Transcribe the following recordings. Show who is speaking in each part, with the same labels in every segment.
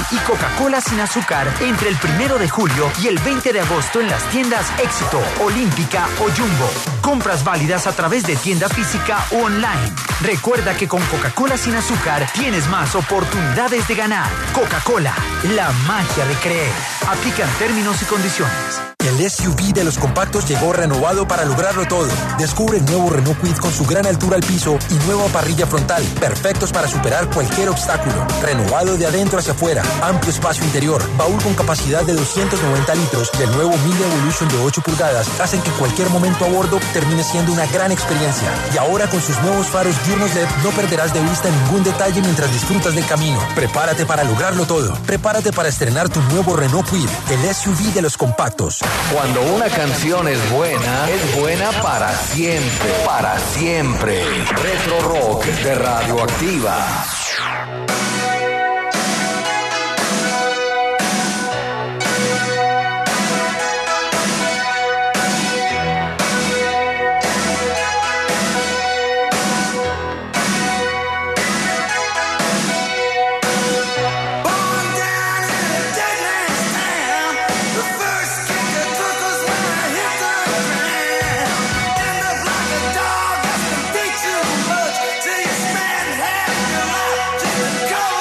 Speaker 1: y Coca-Cola sin azúcar entre el 1 de julio y el 20 de agosto en las tiendas Éxito, Olímpica o Jumbo. Compras válidas a través de tienda física o online. Recuerda que con Coca-Cola sin azúcar tienes más oportunidades de ganar. Coca-Cola, la magia de creer. Aplican términos y condiciones.
Speaker 2: El SUV de los compactos llegó renovado para lograrlo todo. Descubre el nuevo Renault Kwid con su gran altura al piso y nueva parrilla frontal, perfectos para superar cualquier obstáculo. Renovado de adentro hacia afuera, amplio espacio interior, baúl con capacidad de 290 litros y el nuevo Mille Evolution de 8 pulgadas hacen que cualquier momento a bordo termine siendo una gran experiencia. Y ahora con sus nuevos faros diurnos LED no perderás de vista ningún detalle mientras disfrutas del camino. Prepárate para lograrlo todo. Prepárate para estrenar tu nuevo Renault Kwid, el SUV de los compactos.
Speaker 3: Cuando una canción es buena para siempre, para siempre. Retro Rock de Radioactiva.
Speaker 4: Go!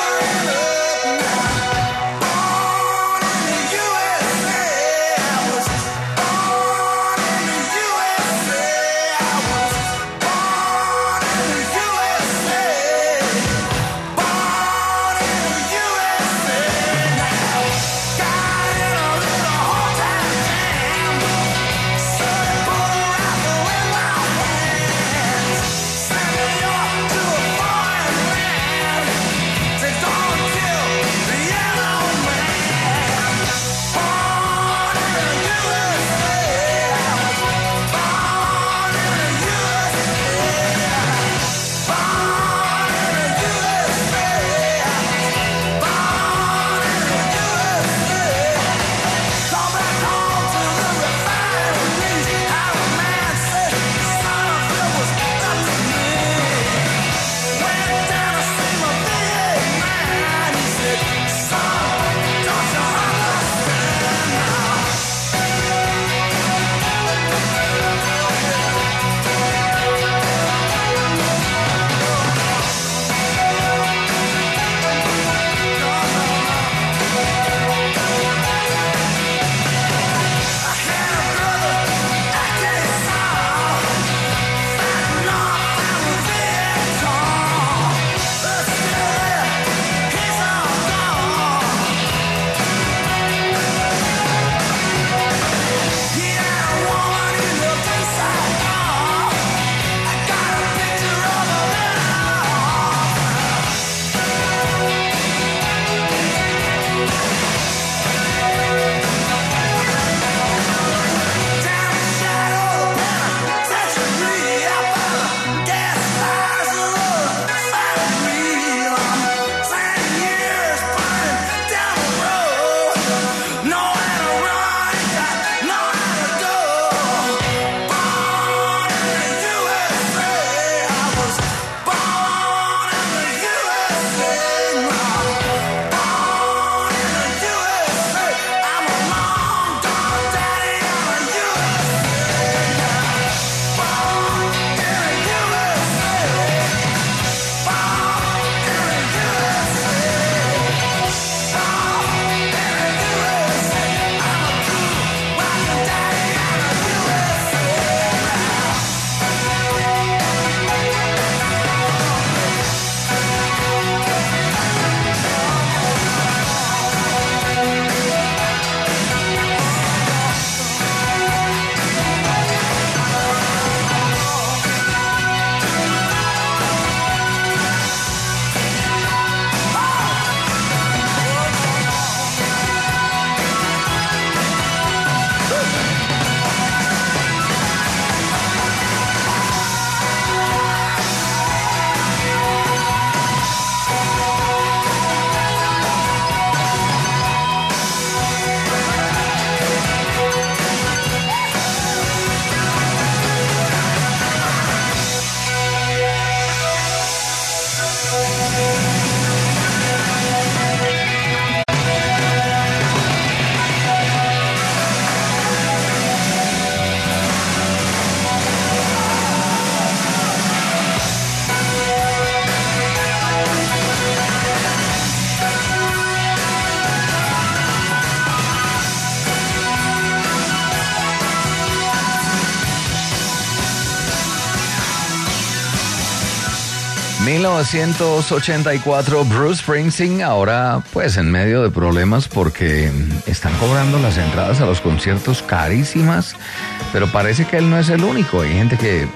Speaker 3: 1984, Bruce Springsteen, ahora pues en medio de problemas porque están cobrando las entradas a los conciertos carísimas, pero parece que él no es el único. Hay gente que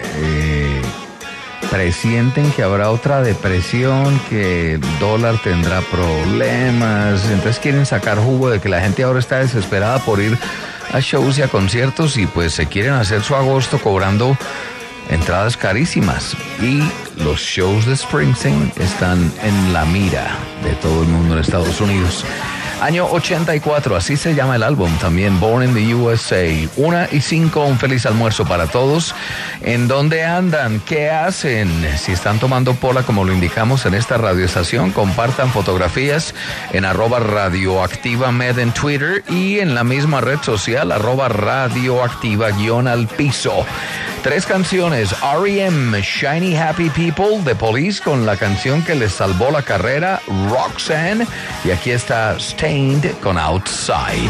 Speaker 3: presienten que habrá otra depresión, que el dólar tendrá problemas, entonces quieren sacar jugo de que la gente ahora está desesperada por ir a shows y a conciertos y pues se quieren hacer su agosto cobrando entradas carísimas. Y los shows de Springsteen están en la mira de todo el mundo en Estados Unidos. Año 84, así se llama el álbum también, Born in the USA. 1:05, un feliz almuerzo para todos. ¿En dónde andan? ¿Qué hacen? Si están tomando pola, como lo indicamos en esta radioestación, compartan fotografías en @radioactivamed en Twitter y en la misma red social, @radioactiva_al-piso. 3 canciones: R.E.M., Shiny Happy People, The Police con la canción que les salvó la carrera, Roxanne, y aquí está Stained con Outside.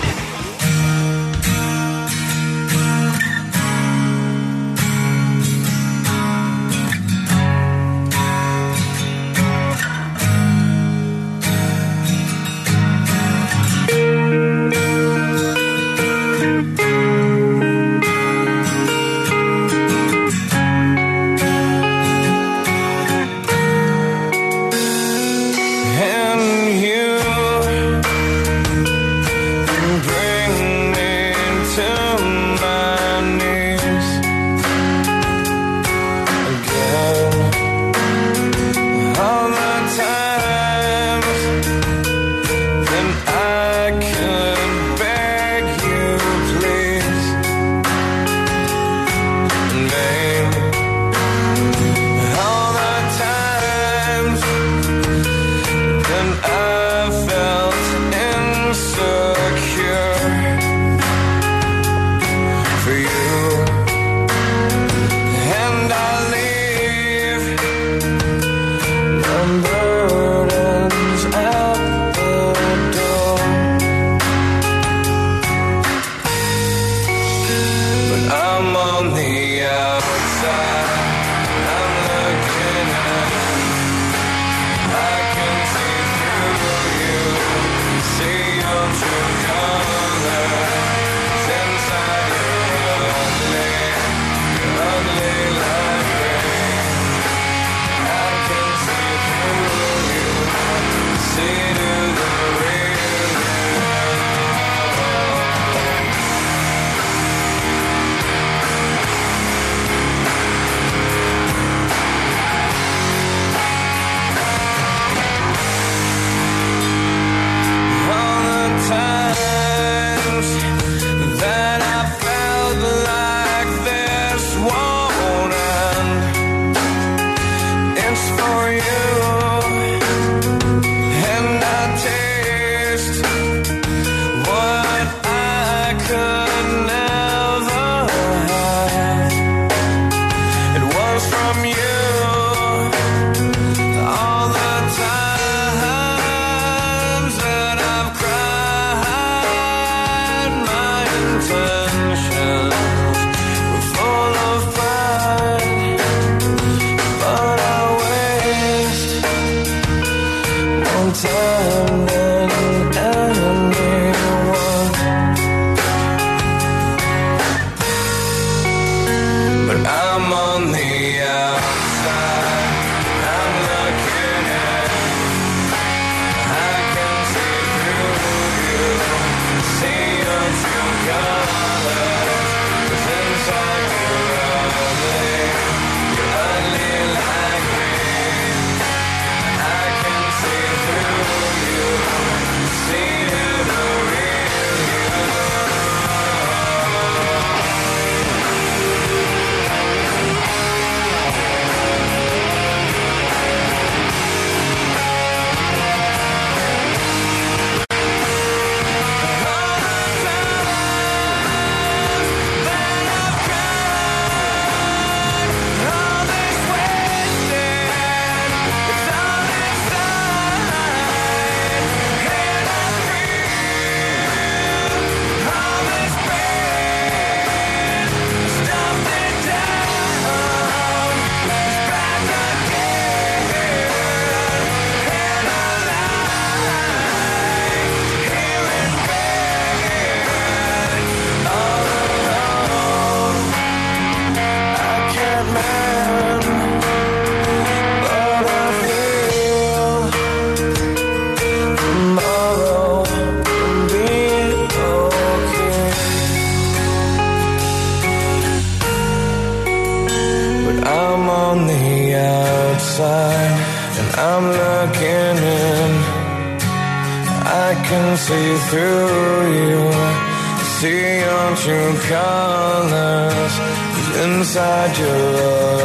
Speaker 4: I can see through you, see your true colors. 'Cause inside you're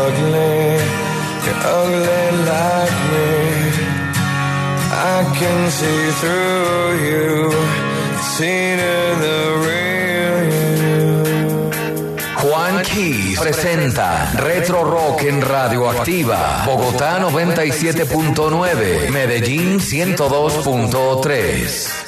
Speaker 4: ugly like me. I can see through you, see to the real you.
Speaker 5: Juan Keys presenta Retro Rock en Radioactiva, Bogotá 97.9, Medellín 102.3.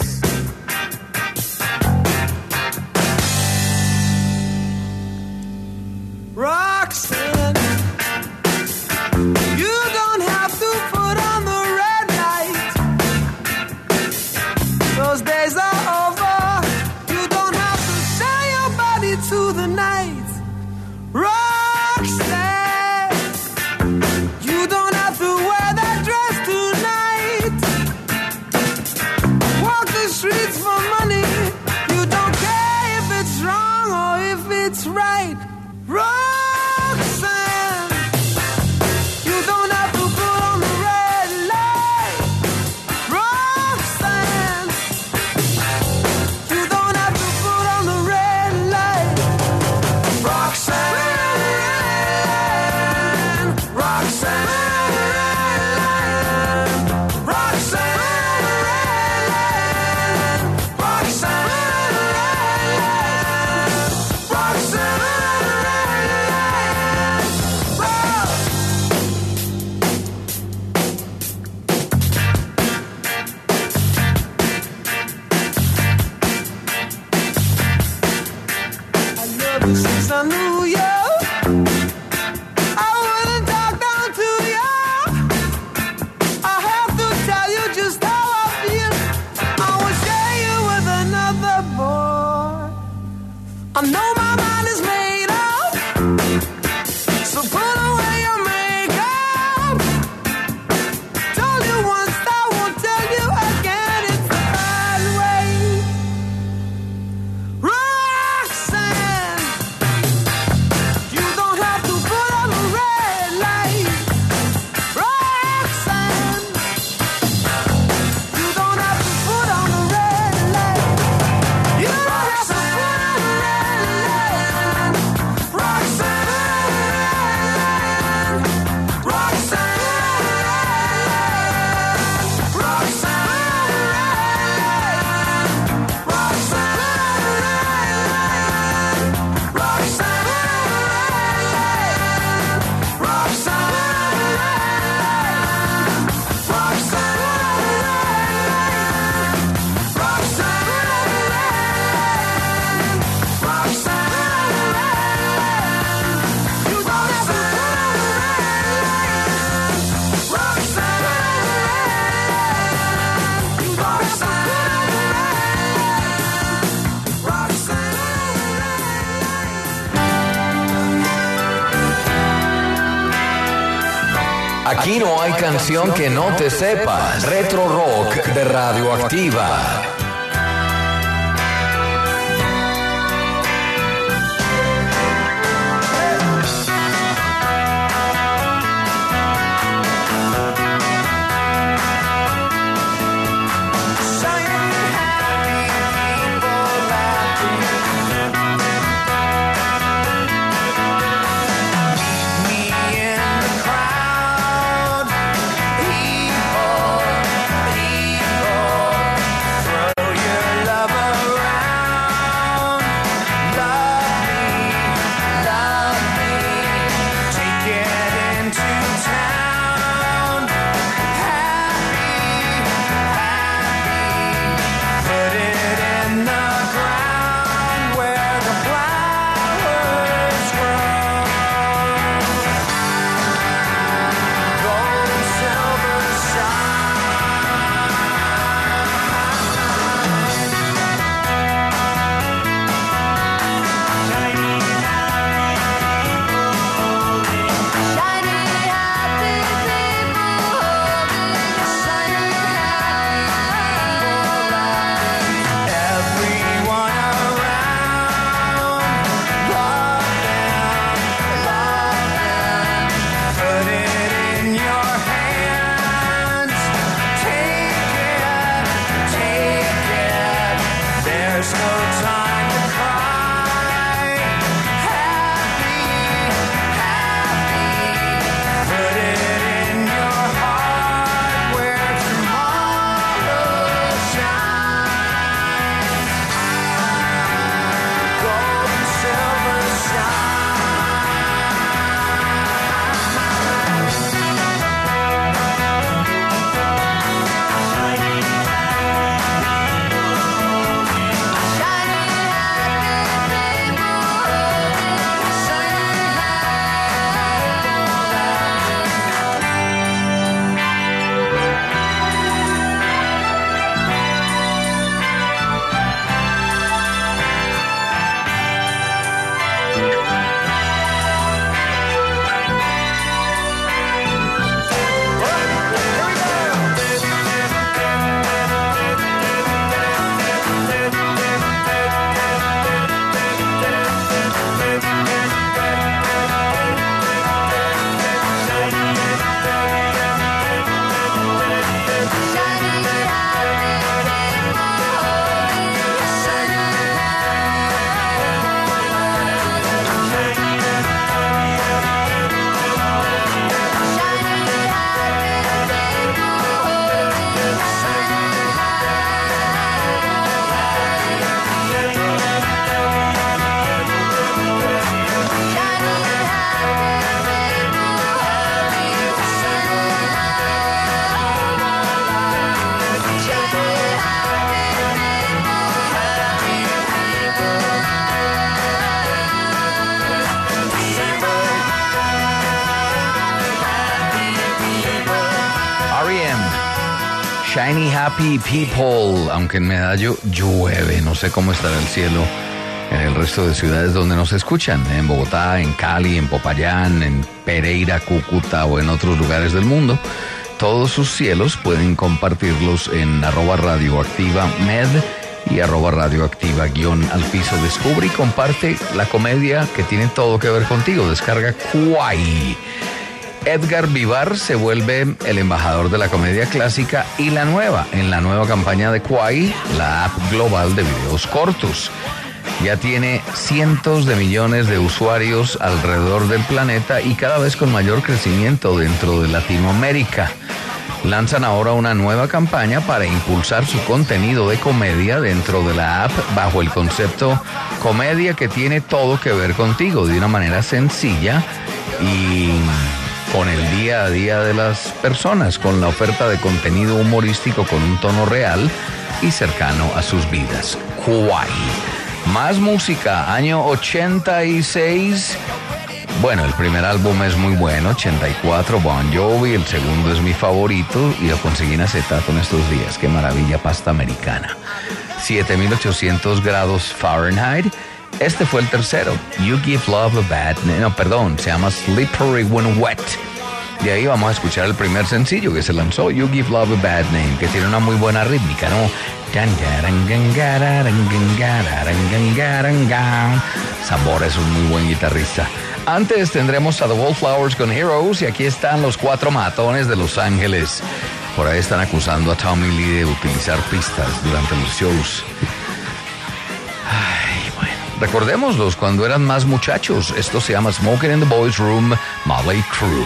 Speaker 5: Aquí no hay canción que no te sepas. Retro Rock de Radioactiva.
Speaker 4: From
Speaker 3: Many happy people. Aunque en Medallo llueve, no sé cómo estará el cielo en el resto de ciudades donde nos escuchan, en Bogotá, en Cali, en Popayán, en Pereira, Cúcuta o en otros lugares del mundo. Todos sus cielos pueden compartirlos en @radioactiva.med y @radioactiva_al piso. Descubre y comparte la comedia que tiene todo que ver contigo. Descarga Kwai. Edgar Vivar se vuelve el embajador de la comedia clásica y la nueva, en la nueva campaña de Kwai, la app global de videos cortos. Ya tiene cientos de millones de usuarios alrededor del planeta y cada vez con mayor crecimiento dentro de Latinoamérica. Lanzan ahora una nueva campaña para impulsar su contenido de comedia dentro de la app bajo el concepto comedia que tiene todo que ver contigo, de una manera sencilla y con el día a día de las personas, con la oferta de contenido humorístico con un tono real y cercano a sus vidas. Kwai. Más música, año 86. Bueno, el primer álbum es muy bueno, 84, Bon Jovi. El segundo es mi favorito y lo conseguí en acetato en estos días. Qué maravilla, pasta americana. 7800 grados Fahrenheit. Este fue el tercero, You Give Love a Bad Name. No, perdón, se llama Slippery When Wet. De ahí vamos a escuchar el primer sencillo que se lanzó, You Give Love a Bad Name, que tiene una muy buena rítmica, ¿no? Sabor es un muy buen guitarrista. Antes tendremos a The Wallflowers con Heroes y aquí están los 4 matones de Los Ángeles. Por ahí están acusando a Tommy Lee de utilizar pistas durante los shows. Recordémoslos cuando eran más muchachos. Esto se llama Smoking in the Boys Room, Motley Crue.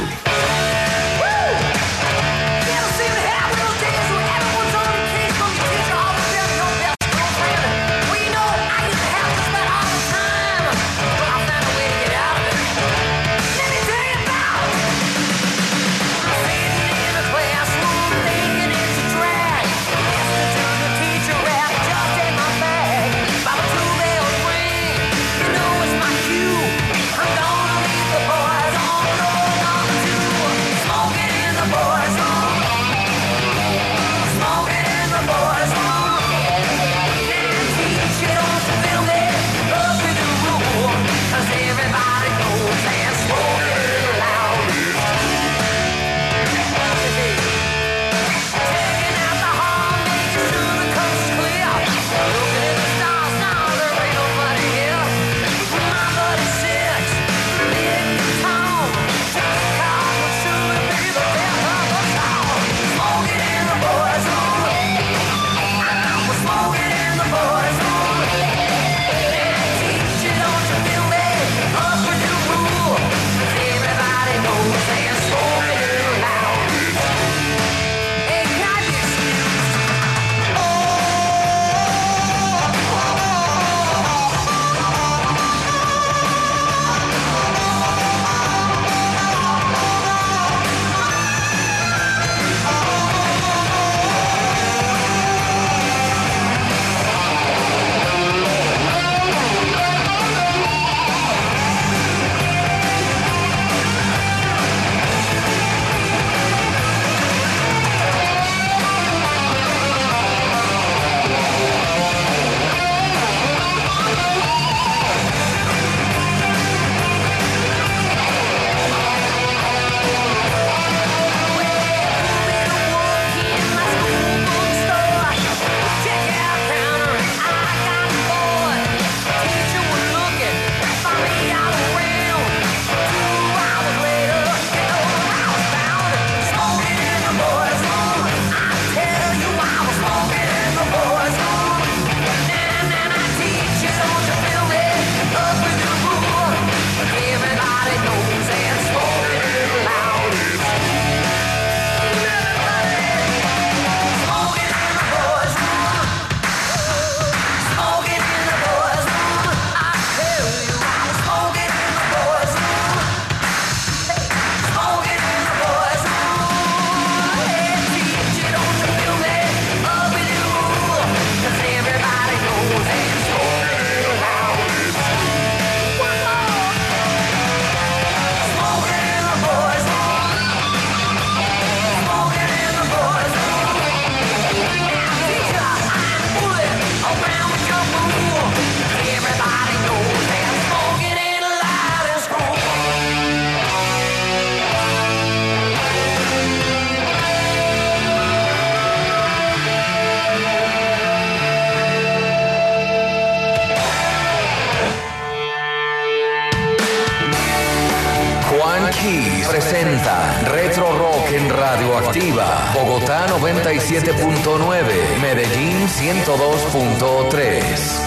Speaker 6: I'm gonna leave the boys on, no,
Speaker 5: presenta Retro Rock en Radioactiva. Bogotá 97.9, Medellín 102.3.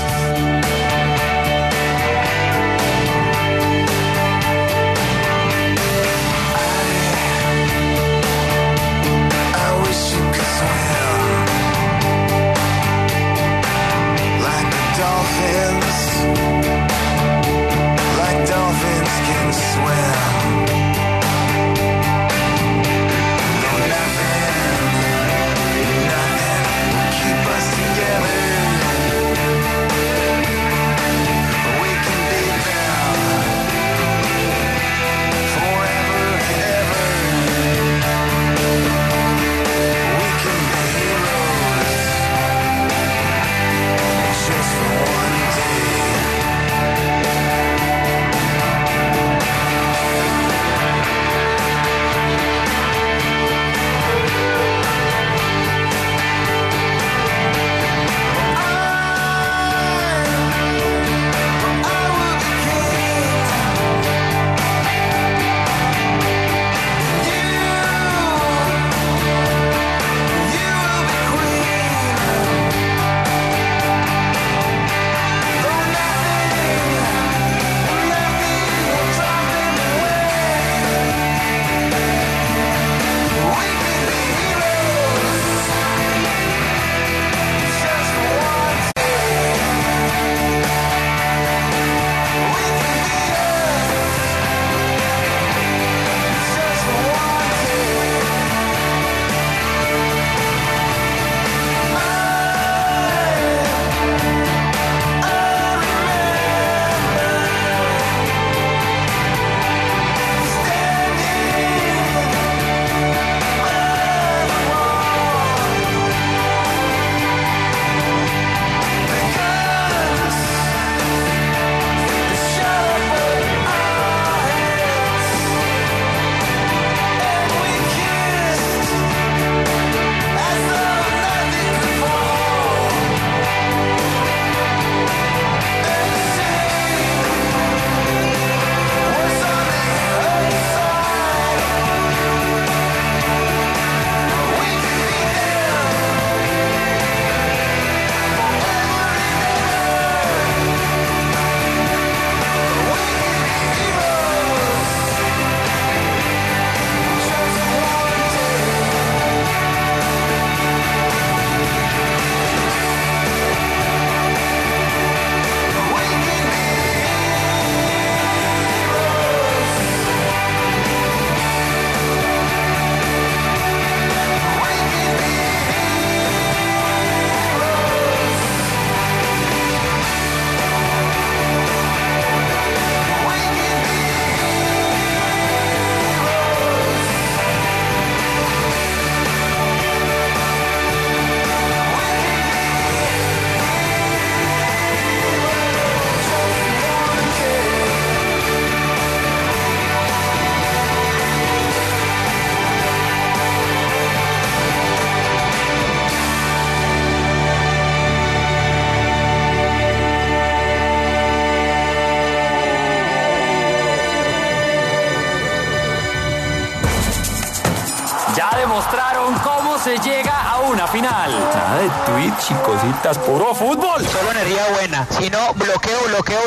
Speaker 6: Se llega a una final. Nada de tweets y cositas, puro fútbol.
Speaker 7: Solo energía buena. Si no, bloqueo.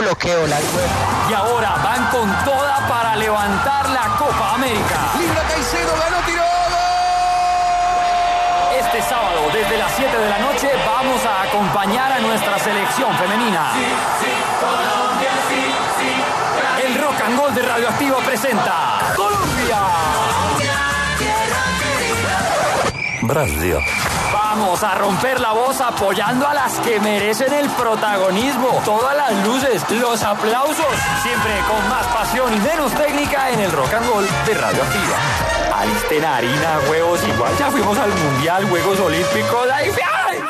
Speaker 6: Y ahora van con toda para levantar la Copa América.
Speaker 8: Libra Caicedo, ganó, tiró.
Speaker 6: Este sábado, desde las 7 de la noche, vamos a acompañar a nuestra selección femenina.
Speaker 4: Colombia,
Speaker 6: El Rock and Roll de Radioactiva presenta Colombia.
Speaker 5: Brasil.
Speaker 6: Vamos a romper la voz apoyando a las que merecen el protagonismo. Todas las luces, los aplausos, siempre con más pasión y menos técnica en el Rock and Roll de Radioactiva. Alisten harina, huevos, igual ya fuimos al Mundial, Juegos Olímpicos. ¡Ay, ay!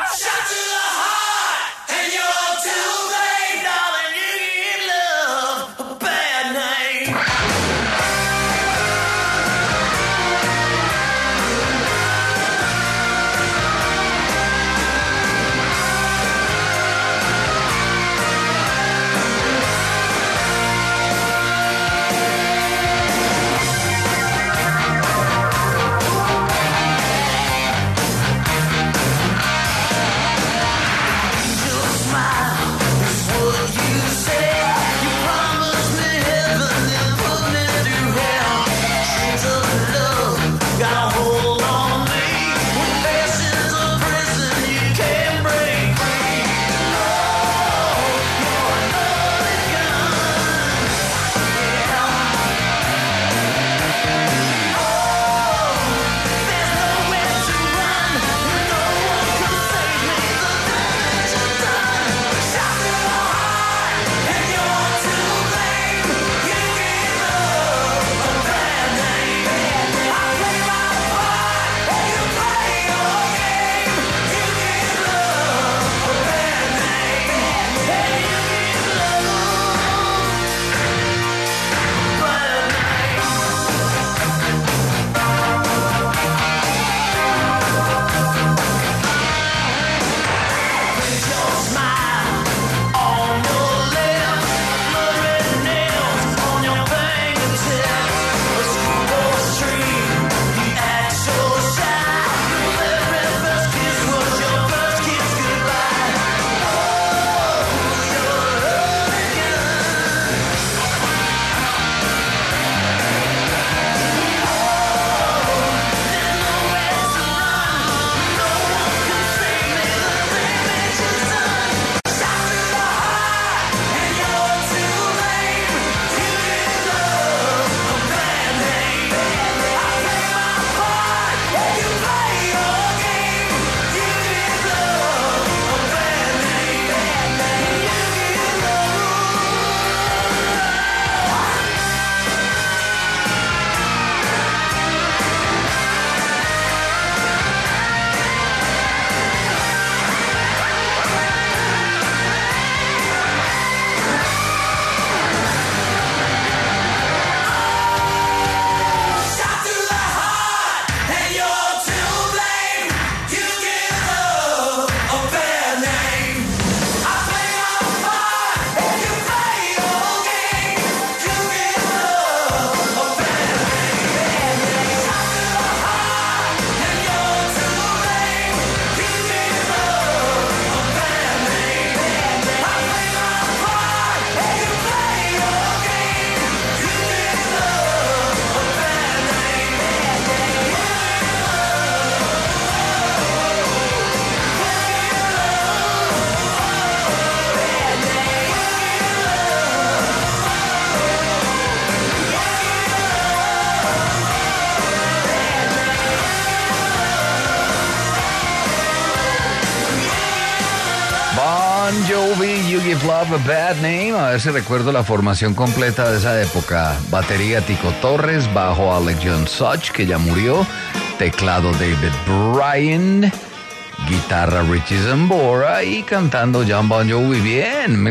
Speaker 3: Bon Jovi, You Give Love a Bad Name. A ver si recuerdo la formación completa de esa época. Batería Tico Torres, bajo Alec John Such, que ya murió, teclado David Bryan, guitarra Richie Zambora y cantando John Bon Jovi. Bien,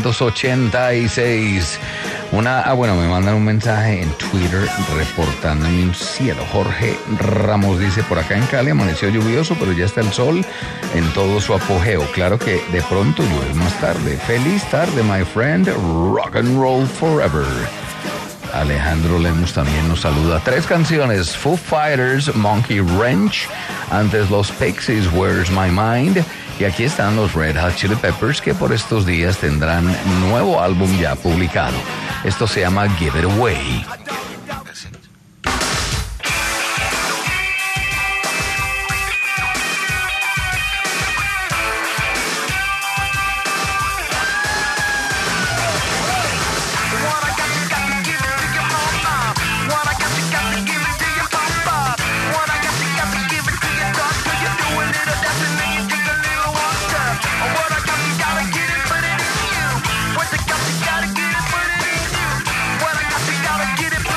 Speaker 3: 1986. Bueno, me mandan un mensaje en Twitter reportándome un cielo. Jorge Ramos dice, por acá en Cali amaneció lluvioso, pero ya está el sol en todo su apogeo. Claro que de pronto llueve más tarde. Feliz tarde, my friend. Rock and roll forever. Alejandro Lemus también nos saluda. 3 canciones: Foo Fighters, Monkey Wrench, antes los Pixies, Where's My Mind, y aquí están los Red Hot Chili Peppers, que por estos días tendrán nuevo álbum ya publicado. Esto se llama Give It Away.
Speaker 8: Get it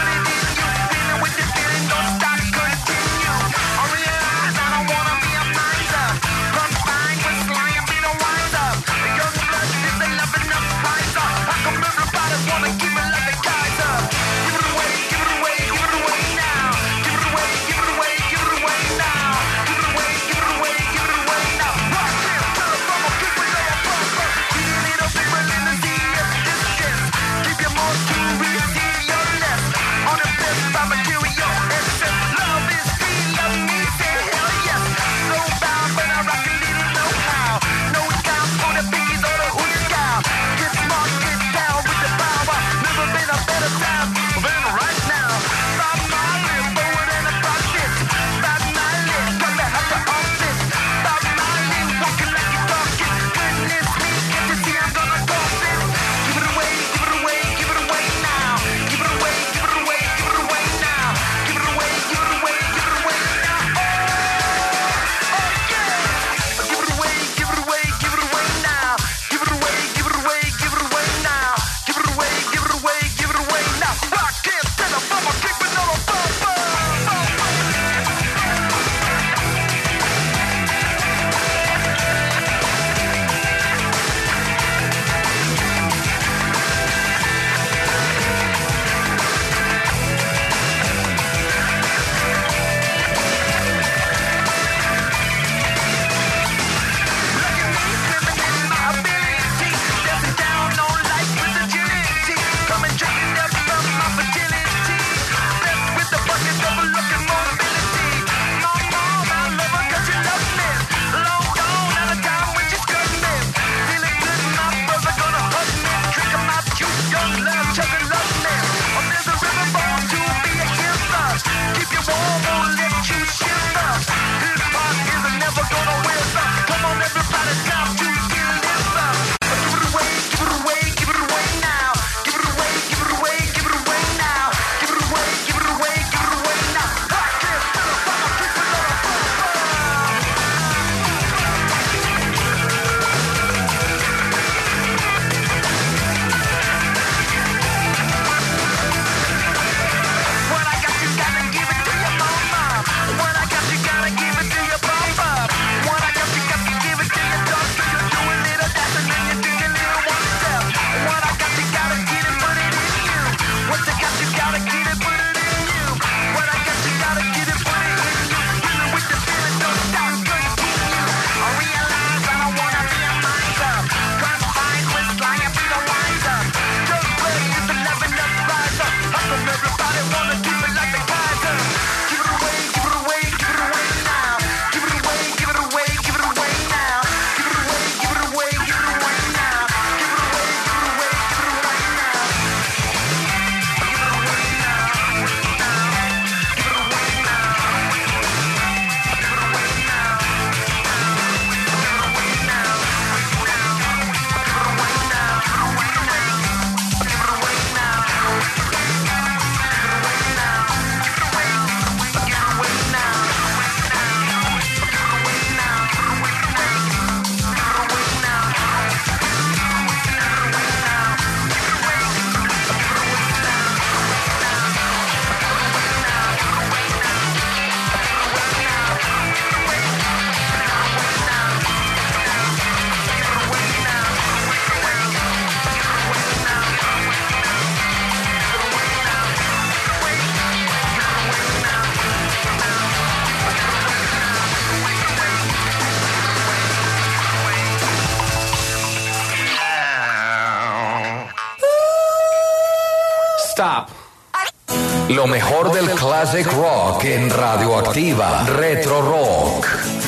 Speaker 6: Stop.
Speaker 5: Lo mejor del classic rock en Radioactiva. Retro Rock.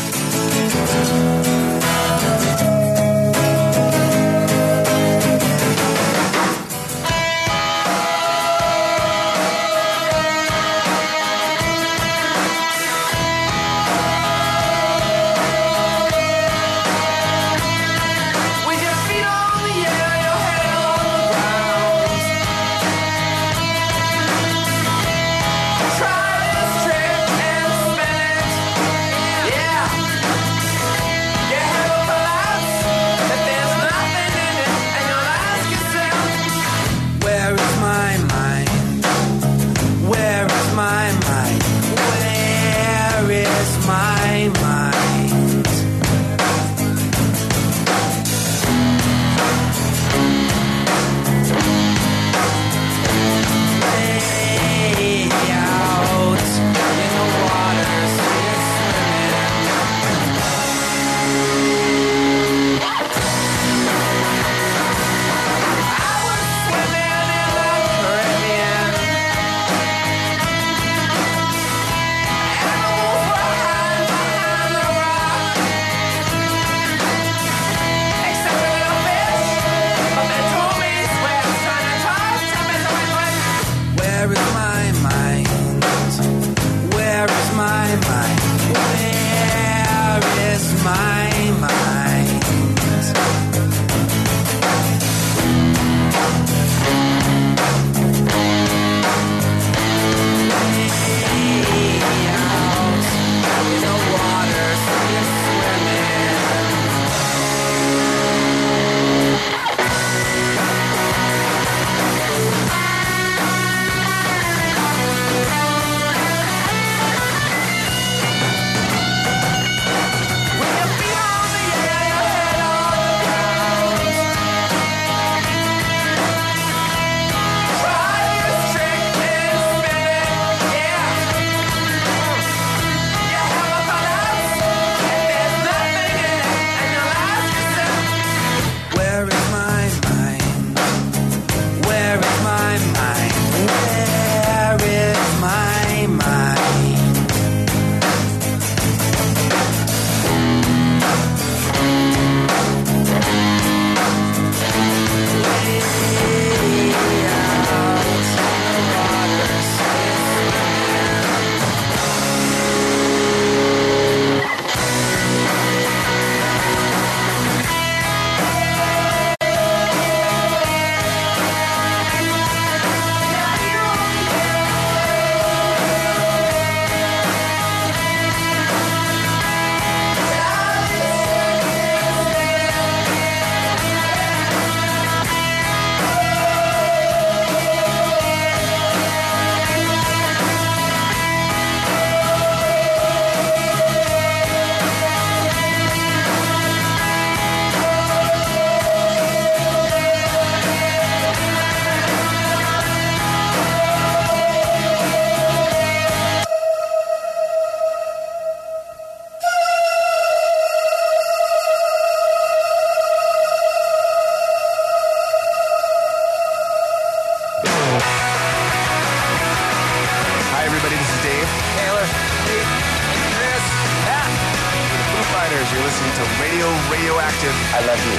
Speaker 8: You're listening to Radioactive. I love you.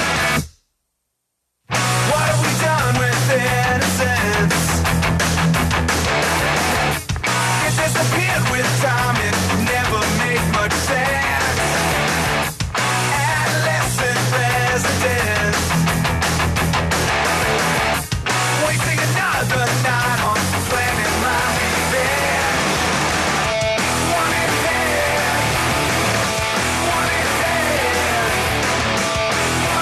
Speaker 8: What have we done with innocence? It disappeared with time. It never made much sense. Adolescent residents wasting another night on planet my revenge. One in head. One in head.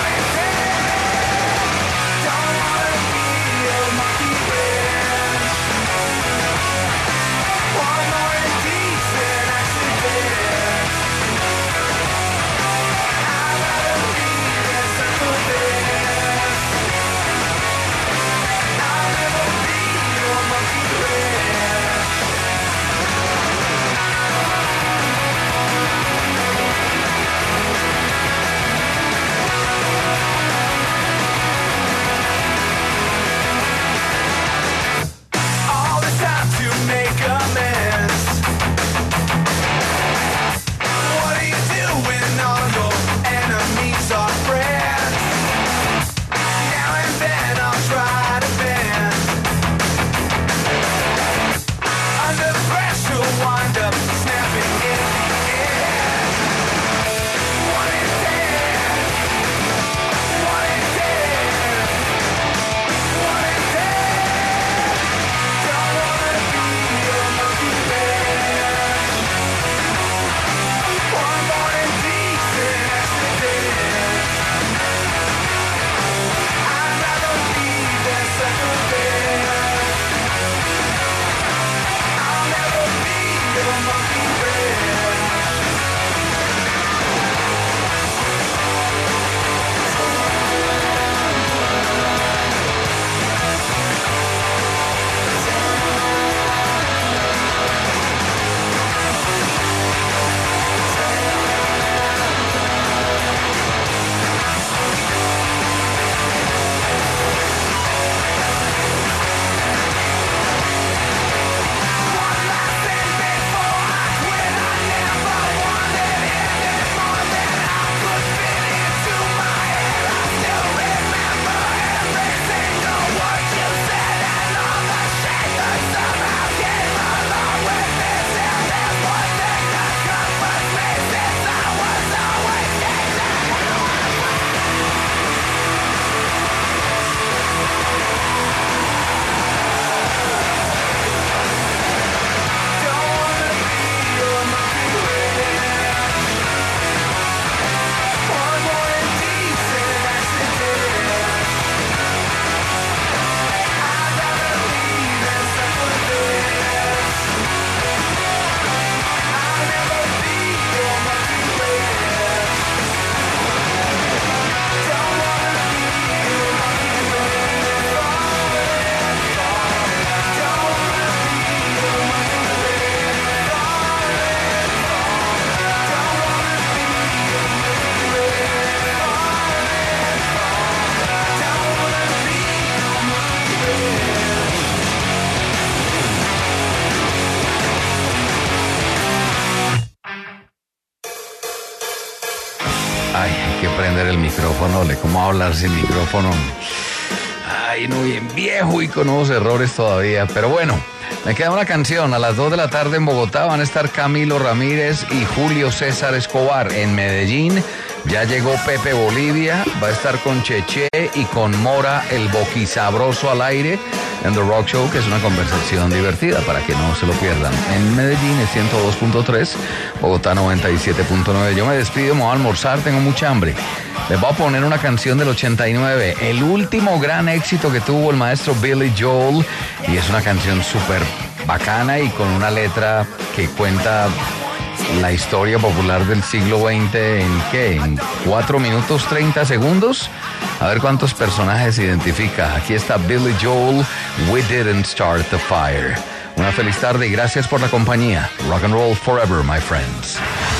Speaker 3: Ole, ¿cómo hablar sin micrófono? Ay, no, bien viejo y con nuevos errores todavía. Pero bueno, me queda una canción. A las 2 de la tarde en Bogotá van a estar Camilo Ramírez y Julio César Escobar. En Medellín ya llegó Pepe Bolivia. Va a estar con Cheche y con Mora, el boquisabroso al aire en The Rock Show, que es una conversación divertida para que no se lo pierdan. En Medellín es 102.3, Bogotá 97.9. Yo me despido, me voy a almorzar, tengo mucha hambre. Les voy a poner una canción del 89, el último gran éxito que tuvo el maestro Billy Joel, y es una canción súper bacana y con una letra que cuenta la historia popular del siglo XX en ¿qué? En 4 minutos 30 segundos. A ver cuántos personajes identifica. Aquí está Billy Joel, We Didn't Start the Fire. Una feliz tarde y gracias por la compañía. Rock and roll forever, my friends.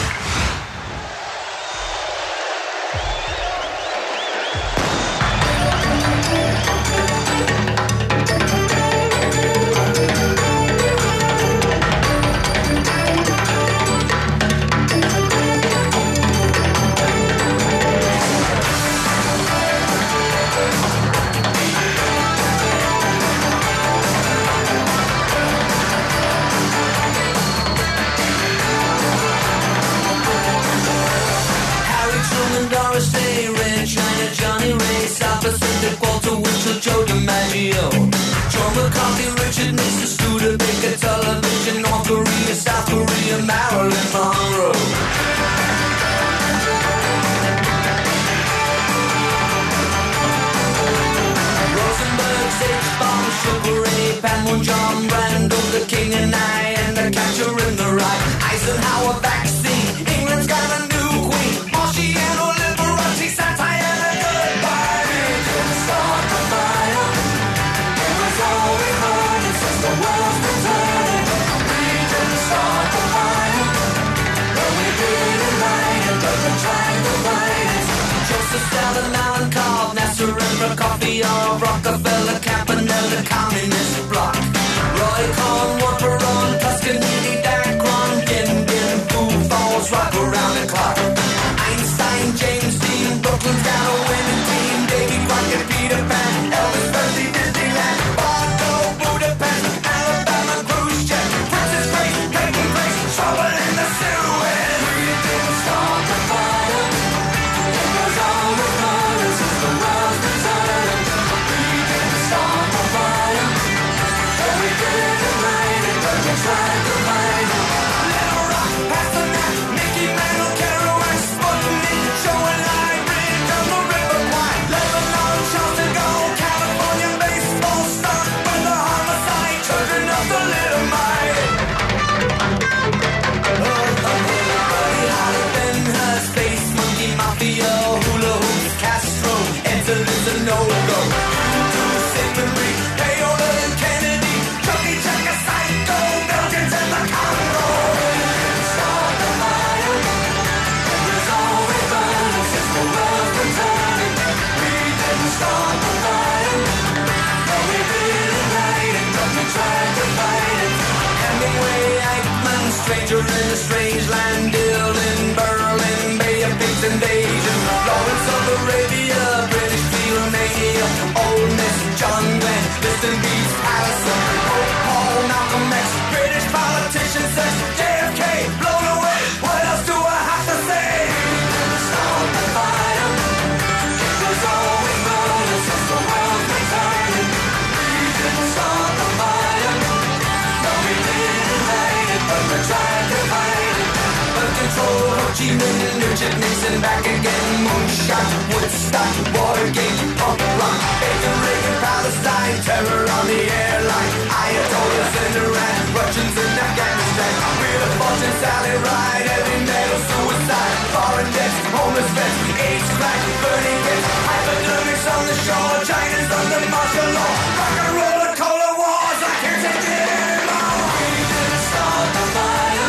Speaker 8: Nixon back again, moonshot, Woodstock, Watergate, punk rock, Bacon, Reagan, Palestine, terror on the airline, Ayatollahs in Iran, Russians in Afghanistan, Wheel of Fortune, Sally Ride, heavy metal, suicide, foreign debts, homeless vets, AIDS, crack, burning kids, hypodermics on the shore, China's under martial law, rock and roll, and cola wars, I can't take it anymore. We didn't start the fire,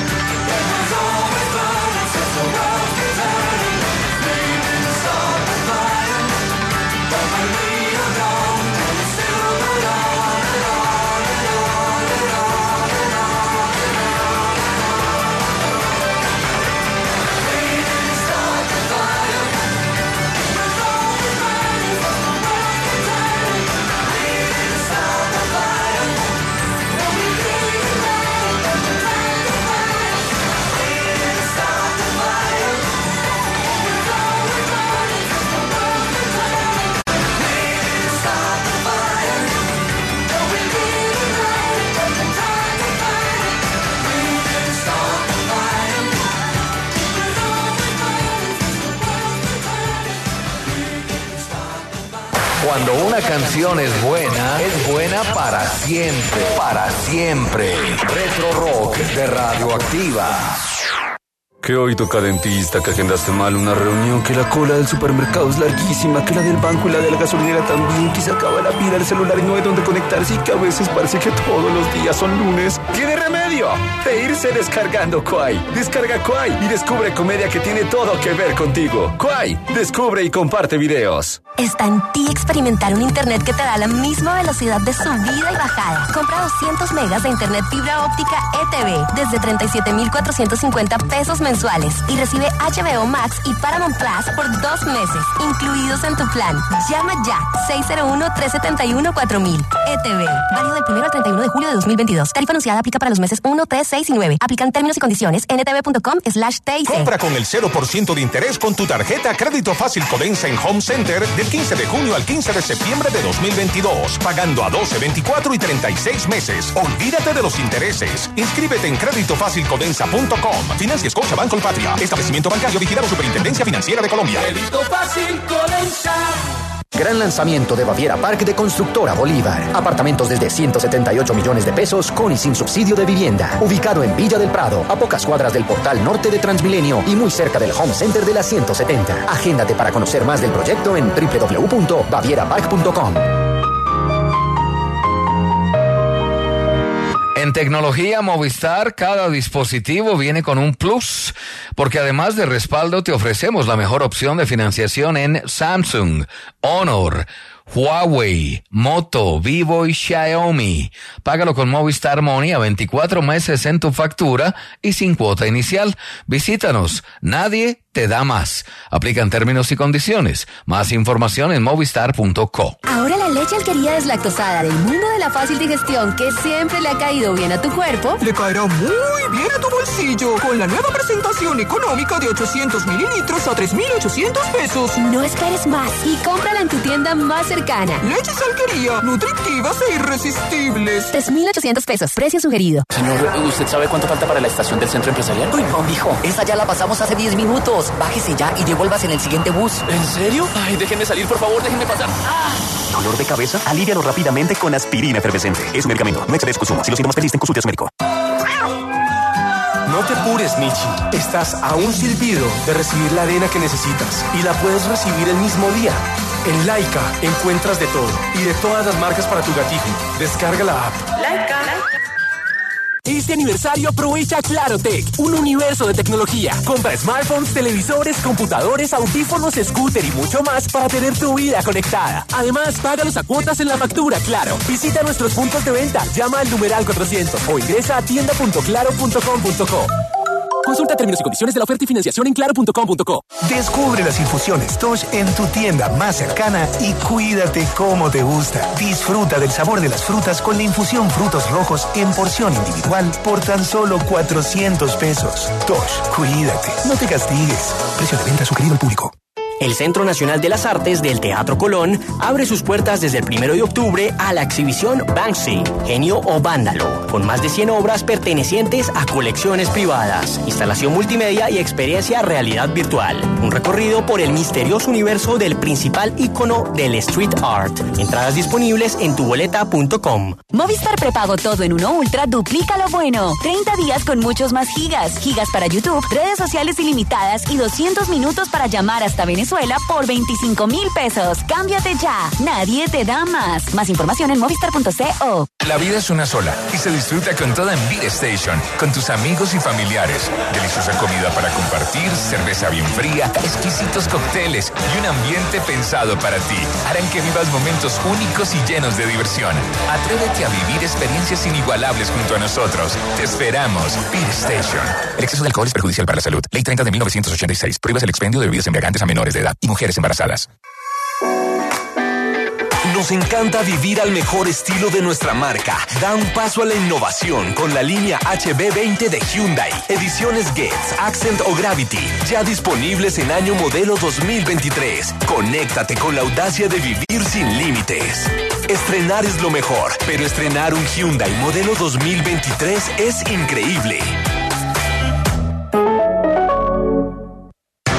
Speaker 8: it was always burning since the world.
Speaker 5: Cuando una canción es buena para siempre, para siempre. Retro Rock de Radioactiva.
Speaker 9: Que hoy toca dentista, que agendaste mal una reunión, que la cola del supermercado es larguísima, que la del banco y la de la gasolinera también, que se acaba la pila del celular y no hay dónde conectarse y que a veces parece que todos los días son lunes. ¡Tiene remedio! De irse descargando Quai. Descarga Quai y descubre comedia que tiene todo que ver contigo. Quai, descubre y comparte videos.
Speaker 10: Está en ti experimentar un internet que te da la misma velocidad de subida y bajada. Compra 200 megas de internet fibra óptica ETV desde 37,450 pesos mensuales y recibe HBO Max y Paramount Plus por 2 meses, incluidos en tu plan. Llama ya, 601-371-4000. ETV, válido del 1 al 31 de julio de 2022. Tarifa anunciada aplica para los meses 1, 3, 6 y 9. Aplican términos y condiciones en etv.com/TIC.
Speaker 11: Compra con el 0% de interés con tu tarjeta Crédito Fácil Codensa en Home Center del 15 de junio al 15 de septiembre de 2022, pagando a 12, 24 y 36 meses. Olvídate de los intereses. Inscríbete en creditofacilcodensa.com. Financia Scotiabank Colpatria. Establecimiento bancario vigilado Superintendencia Financiera de Colombia.
Speaker 8: Crédito Fácil Codensa.
Speaker 12: Gran lanzamiento de Baviera Park de Constructora Bolívar. Apartamentos desde 178 millones de pesos con y sin subsidio de vivienda. Ubicado en Villa del Prado, a pocas cuadras del portal norte de Transmilenio y muy cerca del Home Center de la 170. Agéndate para conocer más del proyecto en www.bavierapark.com.
Speaker 3: En tecnología Movistar, cada dispositivo viene con un plus, porque además de respaldo te ofrecemos la mejor opción de financiación en Samsung, Honor, Huawei, Moto, Vivo y Xiaomi. Págalo con Movistar Money a 24 meses en tu factura y sin cuota inicial. Visítanos. Nadie te da más. Aplican términos y condiciones. Más información en movistar.co.
Speaker 10: Ahora la leche Alquería deslactosada del mundo de la fácil digestión que siempre le ha caído bien a tu cuerpo,
Speaker 13: le caerá muy bien a tu bolsillo con la nueva presentación económica de 800 mililitros a 3,800 pesos.
Speaker 10: No esperes más y cómprala en tu tienda más cercana.
Speaker 13: Leches Alquería, nutritivas e irresistibles.
Speaker 10: 3,800 pesos. Precio sugerido.
Speaker 6: Señor, ¿usted sabe cuánto falta para la estación del centro empresarial?
Speaker 14: Uy, no, mijo. Esa ya la pasamos hace 10 minutos. Bájese ya y devuélvase en el siguiente bus.
Speaker 6: ¿En serio? Ay, déjenme salir, por favor, déjenme pasar. ¡Ah!
Speaker 15: ¿Dolor de cabeza? Alívialo rápidamente con aspirina efervescente. Es un medicamento. No excedes consumo. Si los síntomas persisten, consulte a su médico.
Speaker 16: No te apures, Michi. Estás a un silbido de recibir la arena que necesitas y la puedes recibir el mismo día. En Laika encuentras de todo y de todas las marcas para tu gatito. Descarga la app.
Speaker 17: Laika. Este aniversario aprovecha Clarotech, un universo de tecnología. Compra smartphones, televisores, computadores, audífonos, scooter y mucho más para tener tu vida conectada. Además, págalos a cuotas en la factura Claro. Visita nuestros puntos de venta, llama al numeral 400 o ingresa a tienda.claro.com.co. Consulta términos y condiciones de la oferta y financiación en claro.com.co.
Speaker 18: Descubre las infusiones Tosh en tu tienda más cercana y cuídate como te gusta. Disfruta del sabor de las frutas con la infusión frutos rojos en porción individual por tan solo 400 pesos. Tosh, cuídate, no te castigues. Precio de venta sugerido al público.
Speaker 19: El Centro Nacional de las Artes del Teatro Colón abre sus puertas desde el 1 de octubre a la exhibición Banksy, Genio o Vándalo, con más de 100 obras pertenecientes a colecciones privadas, instalación multimedia y experiencia realidad virtual. Un recorrido por el misterioso universo del principal ícono del street art. Entradas disponibles en tuboleta.com.
Speaker 20: Movistar prepago todo en uno Ultra duplica lo bueno. 30 días con muchos más gigas. Gigas para YouTube, redes sociales ilimitadas y 200 minutos para llamar hasta Venezuela por 25,000 pesos. Cámbiate ya. Nadie te da más. Más información en movistar.co.
Speaker 21: La vida es una sola y se disfruta con toda en Beat Station, con tus amigos y familiares. Deliciosa comida para compartir, cerveza bien fría, exquisitos cócteles y un ambiente pensado para ti. Harán que vivas momentos únicos y llenos de diversión. Atrévete a vivir experiencias inigualables junto a nosotros. Te esperamos. Beat Station. El exceso de alcohol es perjudicial para la salud. Ley 30 de 1986. Prohíbes el expendio de bebidas embriagantes a menores de edad y mujeres embarazadas.
Speaker 22: Nos encanta vivir al mejor estilo de nuestra marca. Da un paso a la innovación con la línea HB20 de Hyundai. Ediciones Getz, Accent o Gravity. Ya disponibles en año modelo 2023. Conéctate con la audacia de vivir sin límites. Estrenar es lo mejor, pero estrenar un Hyundai modelo 2023 es increíble.
Speaker 20: Con tecnología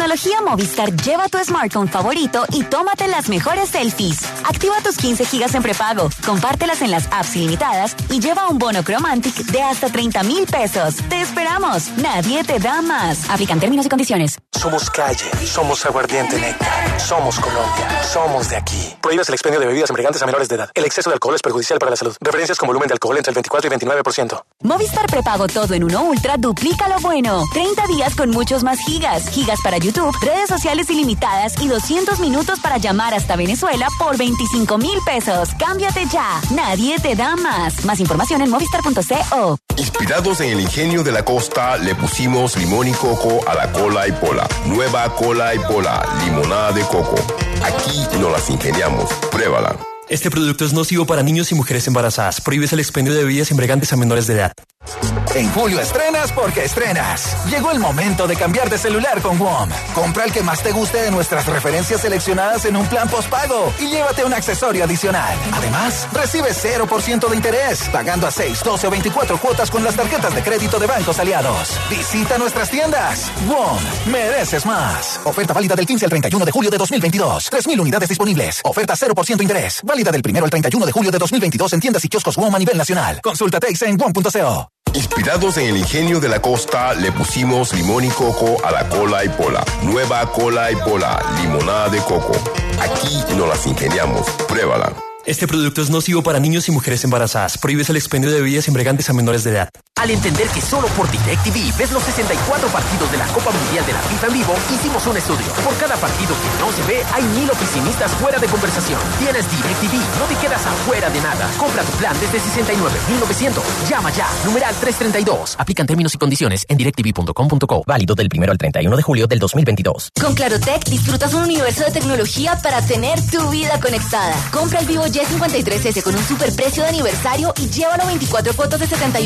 Speaker 20: tecnología Movistar lleva tu smartphone favorito y tómate las mejores selfies. Activa tus 15 gigas en prepago, compártelas en las apps ilimitadas y lleva un bono Chromantic de hasta 30,000 pesos. ¡Te esperamos! Nadie te da más. Aplican términos y condiciones.
Speaker 1: Somos calle, somos aguardiente néctar, somos Colombia, somos de aquí. Prohíbes el expendio de bebidas embriagantes a menores de edad. El exceso de alcohol es perjudicial para la salud. Referencias con volumen de alcohol entre el 24 y 29%.
Speaker 20: Movistar prepago todo en uno Ultra duplica lo bueno. 30 días con muchos más gigas. Gigas para YouTube, redes sociales ilimitadas y 200 minutos para llamar hasta Venezuela por 25,000 pesos. Cámbiate ya. Nadie te da más. Más información en movistar.co.
Speaker 2: Inspirados en el ingenio de la costa, le pusimos limón y coco a la cola y pola. Nueva cola y pola, limonada de coco. Aquí nos las ingeniamos. Pruébala.
Speaker 23: Este producto es nocivo para niños y mujeres embarazadas. Prohíbes el expendio de bebidas embriagantes a menores de edad.
Speaker 24: En julio estrenas porque estrenas. Llegó el momento de cambiar de celular con WOM. Compra el que más te guste de nuestras referencias seleccionadas en un plan postpago y llévate un accesorio adicional. Además, recibe 0% de interés, pagando a 6, 12 o 24 cuotas con las tarjetas de crédito de bancos aliados. Visita nuestras tiendas. WOM, mereces más. Oferta válida del 15 al 31 de julio de 2022. 3,000 unidades disponibles. Oferta 0% interés. Válida del 1 al 31 de julio de 2022 en tiendas y kioscos WOM a nivel nacional. Consulta Tex en WOM.co.
Speaker 2: Inspirados en el ingenio de la costa, le pusimos limón y coco a la cola y pola. Nueva cola y pola, limonada de coco. Aquí nos las ingeniamos. Pruébala.
Speaker 23: Este producto es nocivo para niños y mujeres embarazadas. Prohíbes el expendio de bebidas embriagantes a menores de edad.
Speaker 25: Al entender que solo por DirecTV ves los 64 partidos de la Copa Mundial de la FIFA en vivo, hicimos un estudio. Por cada partido que no se ve, hay 1,000 oficinistas fuera de conversación. Tienes DirecTV, no te quedas afuera de nada. Compra tu plan desde 69,900. Llama ya, numeral 332.
Speaker 14: Aplican términos y condiciones en directv.com.co. Válido del 1 al 31 de julio del 2022.
Speaker 10: Con Clarotec disfrutas un universo de tecnología para tener tu vida conectada. Compra el Vivo Y53S con un superprecio de aniversario y llévalo 24 fotos de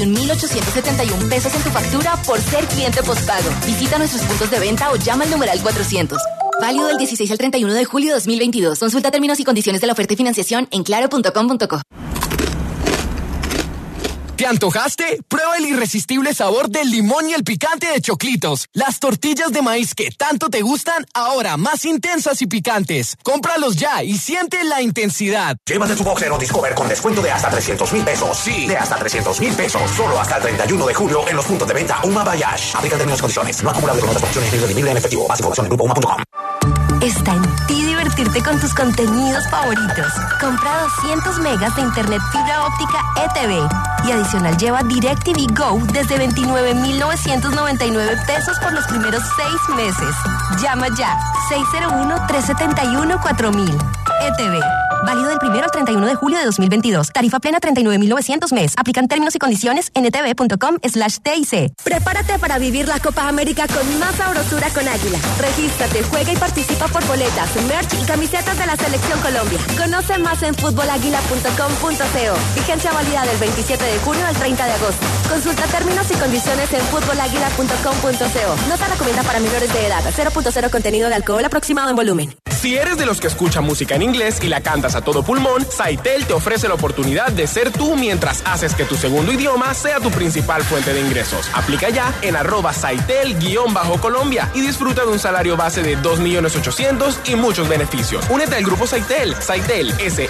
Speaker 10: 71,871 pesos en tu factura por ser cliente postpago. Visita nuestros puntos de venta o llama al numeral 400. Válido del 16 al 31 de julio de 2022. Consulta términos y condiciones de la oferta y financiación en claro.com.co.
Speaker 17: ¿Te antojaste? Prueba el irresistible sabor del limón y el picante de Choclitos. Las tortillas de maíz que tanto te gustan, ahora más intensas y picantes. Cómpralos ya y siente la intensidad.
Speaker 26: Llévate tu Boxer o Discover con descuento de hasta 300,000 pesos. Sí, de hasta 300,000 pesos. Solo hasta el 31 de julio en los puntos de venta Uma Bayash. Aplica términos y condiciones. No acumulable con otras opciones ni redimible en efectivo. Más información en grupouma.com.
Speaker 10: Está en ti divertirte con tus contenidos favoritos. Compra 200 megas de internet fibra óptica ETV y adicional lleva DirecTV Go desde 29,999 pesos por los primeros 6 meses. Llama ya 601-371-4000. ETV. Válido del 1 al 31 de julio de 2022. Tarifa plena 39,900 mes. Aplican términos y condiciones en etv.com/TIC. Prepárate para vivir la Copa América con más sabrosura con Águila. Regístrate, juega y participa por boletas, merch y camisetas de la Selección Colombia. Conoce más en futbolaguila.com.co. Vigencia válida del 27 de junio al 30 de agosto. Consulta términos y condiciones en futbolaguila.com.co. No se recomienda para menores de edad. 0.0 contenido de alcohol aproximado en volumen.
Speaker 27: Si eres de los que escucha música en inglés y la cantas a todo pulmón, Saitel te ofrece la oportunidad de ser tú mientras haces que tu segundo idioma sea tu principal fuente de ingresos. Aplica ya en @Saitel_Colombia y disfruta de un salario base de 2,800,000 y muchos beneficios. Únete al grupo Saitel. Saitel,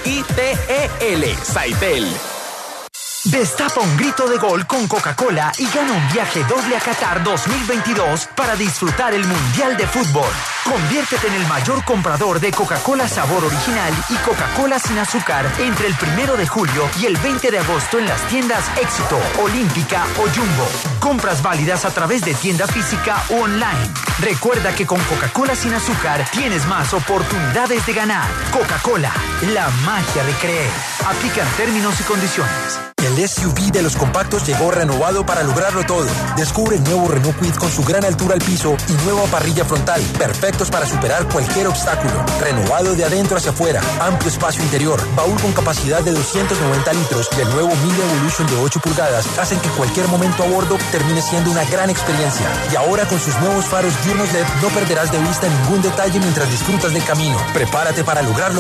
Speaker 27: SITEL. Saitel.
Speaker 28: Destapa un grito de gol con Coca-Cola y gana un viaje doble a Qatar 2022 para disfrutar el Mundial de Fútbol. Conviértete en el mayor comprador de Coca-Cola sabor original y Coca-Cola sin azúcar entre el 1 de julio y el 20 de agosto en las tiendas Éxito, Olímpica o Jumbo. Compras válidas a través de tienda física o online. Recuerda que con Coca-Cola sin azúcar tienes más oportunidades de ganar. Coca-Cola, la magia de creer. Aplican términos y condiciones.
Speaker 29: El SUV de los compactos llegó renovado para lograrlo todo. Descubre el nuevo Renault Kwid con su gran altura al piso y nueva parrilla frontal, perfectos para superar cualquier obstáculo. Renovado de adentro hacia afuera, amplio espacio interior, baúl con capacidad de 290 litros y el nuevo Mille Evolution de 8 pulgadas hacen que cualquier momento a bordo termine siendo una gran experiencia. Y ahora con sus nuevos faros diurnos LED no perderás de vista ningún detalle mientras disfrutas del camino. Prepárate para lograrlo